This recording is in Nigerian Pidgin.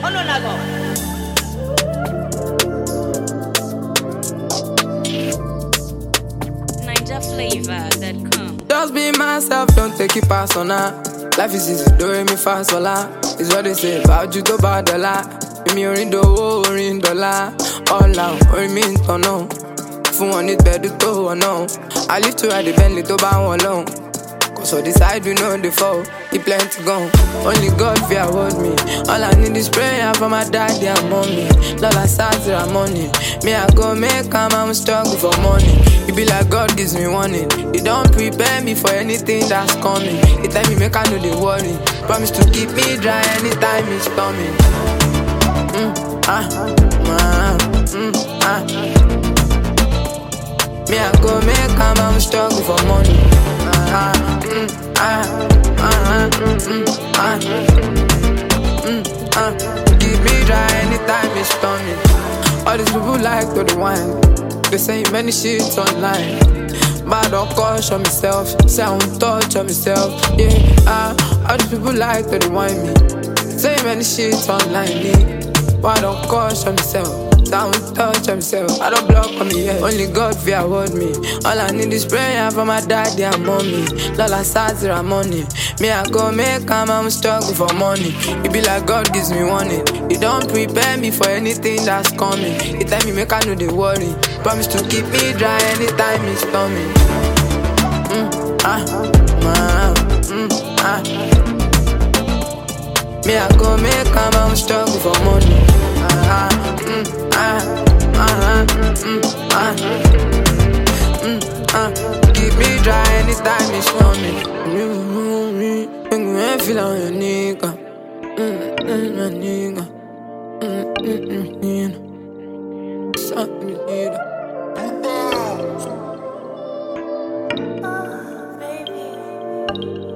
Follow na go. NigerFlavor.com. Just be myself, don't take it personal. Life is easy, do me fast, voila. It's what they say about you, to bad dollar. Me orin dowo, orin dollar. All out, orin mi ntono. Fún wọn ní gbẹ̀du tó wọ̀ náà. I live to ride the Bentley tó bá wọn lọ́hùn. Cause for the side we know the fall, he plenty gone. Only God fear hold me. All I need is prayer for my daddy and mommy. Lola Sazira money. Me I go make am, I'm struggle for money. It be like God gives me warning. He don't prepare me for anything that's coming. He tell me make I know they worry. Promise to keep me dry anytime it's storming. Me I go make am, I'm struggle for money. Keep me dry anytime it's storming. All these people like to the wine. They say many shit online. Bad on caution myself, say I won't touch on myself. Yeah, all these people like to the wine me. Say many shit online me. Bad on caution myself. Down touch himself, I don't block on me yet. Only God fear hold me. All I need is prayer for my daddy and mommy. Lola Sazira money. Me I go make am, I'm struggle for money. It be like God gives me warning. He don't prepare me for anything that's coming. He tell me make I know they worry. Promise to keep me dry anytime it's storming. Me I go make am, I'm struggle for money. Keep me dry anytime it's storming. Make me feel on your nigga. Something you need. Baby.